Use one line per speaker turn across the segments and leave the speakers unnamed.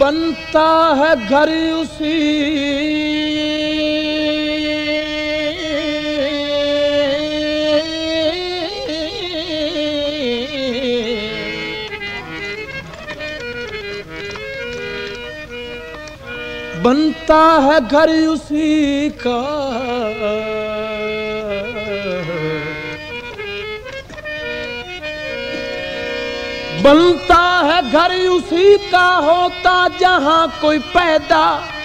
बनता है घर उसी बनता है घर उसी का बनता है घर उसी का होता जहां कोई पैदा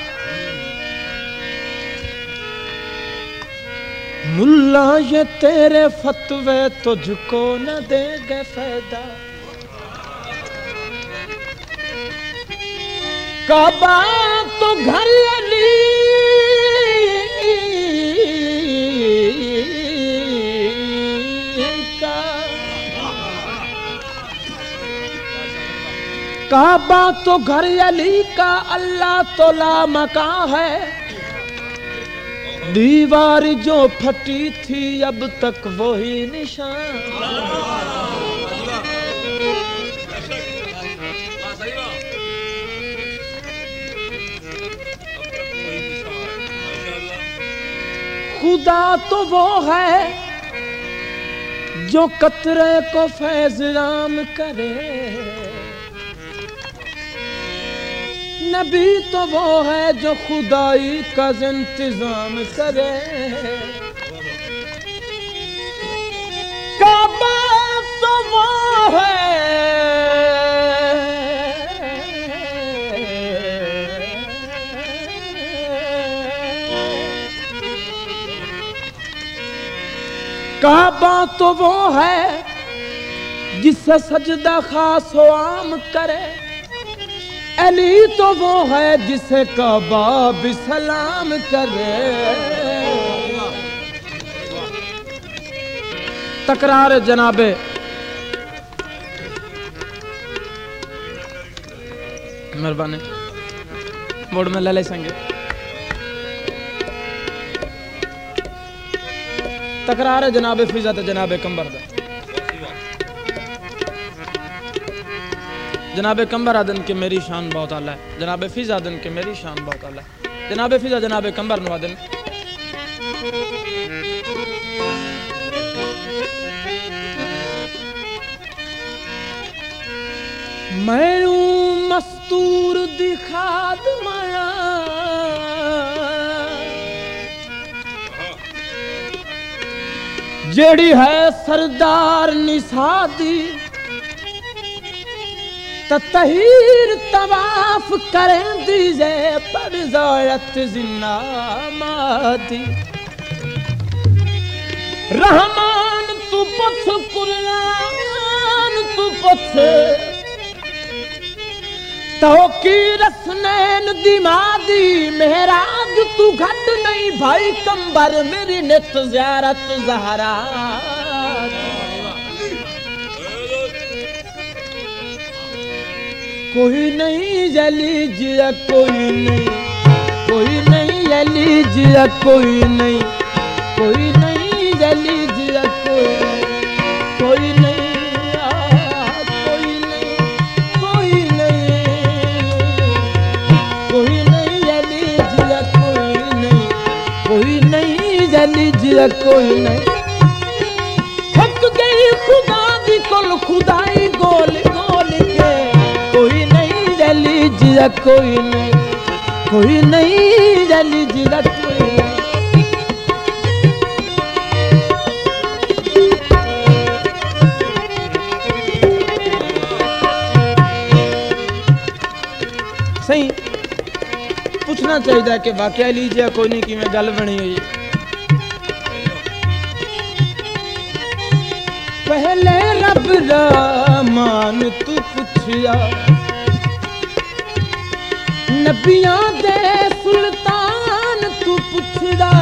मुल्ला ये तेरे फतवे तुझको न देंगे फायदा काबा तो घर अली का काबा तो घर अली का अल्लाह तो लामका है दीवार जो फटी थी अब तक वही निशान खुदा तो वो है जो कतरे को फैज़राम करे नबी तो वो है जो खुदाई का इंतजाम करे काबा तो वो है काबा तो वो है जिससे सजदा खास हो आम करे अली तो वो है जिसे काबा भी सलाम करे तकरार जनाबे मेहरबानी मोड़ में ले संगे तकरार जनाबे फिजा ते जनाबे कंबर दा जनाबे कंबर आदन के मेरी शान बहुत आला है जनाबे फिजा आदन के मेरी शान बहुत आला है जनाबे फिजा जनाबे कंबर नवादन मैं मस्तूर दिखाद माया जेड़ी है सरदार निसादी तहीर तवाफ करें दीजे पर ज़ायत जिन्ना मादी रहमान तू पुछ कुरान तू पुछ तो की रसनैन दिमादी मेहराज तू घट नहीं भाई कंबर मेरी नित ज़ियारत ज़हरा कोई नहीं जली जिया कोई नहीं जली जिया कोई नहीं जली जिया कोई नहीं कोई नहीं जली जिया कोई नहीं जली जिया कोई नहीं थक गई खुदा दी कुल खुदाई गोल गोल के कोई नहीं जली जिया कोई नहीं जली जिया कोई नहीं सही पूछना चाहिए कि वाकया लीजिए कोई नहीं कि मैं गल बनी हुई पहले रब रहमान तू पुछया नबियां दे सुल्तान तू पुछदा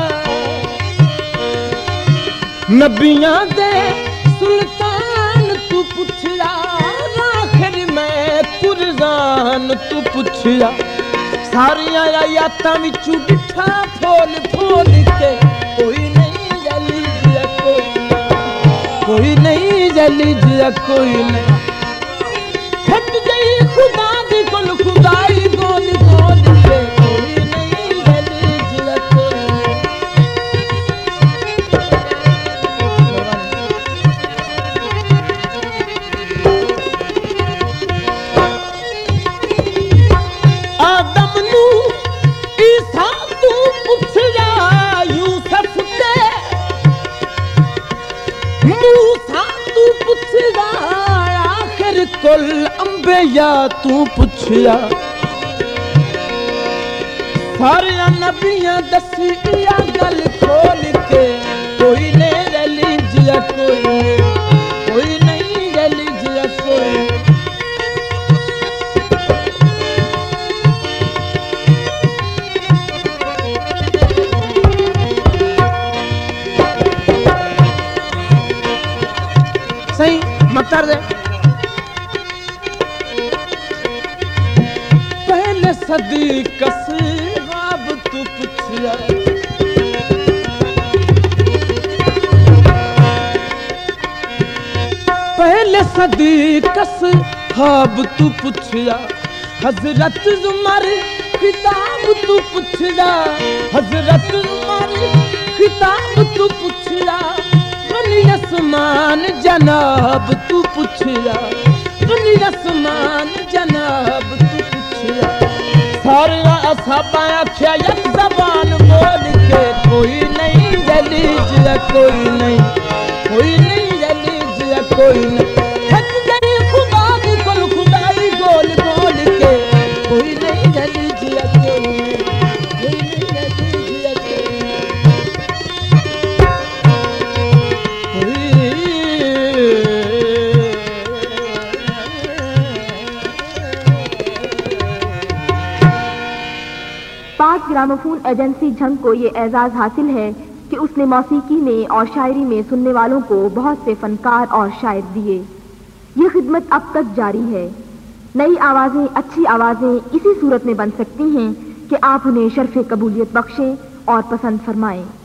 नबियां दे सुल्तान तू पुछदा आखिर मैं कुरान तू पुछया सारियां आयातां विचों डिठा फोल फोल के कोई नहीं जली जिया कोई नहीं जली जिया कोई नहीं थक गई खुदा दी कुल खुदाई गो या तू पुछया सारे नबियां दसी या गल खोल के कोई ने रिलीजिया कोई नहीं रिलीजिया कोई सही मतर दे पहले सदी कस हाब तू पुछया पहले सदी कस हाब तू पुछया हजरत उमर खिताब तू पुछया हजरत उमर खिताब तू पुछया आसमान जनाब तू पुछया आसमान जनाब तू पुछया सारे असहाबा आख्या एक जबान बोल के कोई नहीं जलीजिया कोई नहीं जलीजिया कोई नहीं थक गई खुदा की कुल खुदाई गोल बोल के कोई नहीं जलीजिया कोई नहीं जलीजिया
पाक ग्रामोफोन एजेंसी झंग को ये एजाज हासिल है कि उसने मौसीकी में और शायरी में सुनने वालों को बहुत से फनकार और शायर दिए। ये खिदमत अब तक जारी है। नई आवाज़ें, अच्छी आवाज़ें इसी सूरत में बन सकती हैं कि आप उन्हें शर्फ़े कबूलियत बख्शें और पसंद फरमाएं।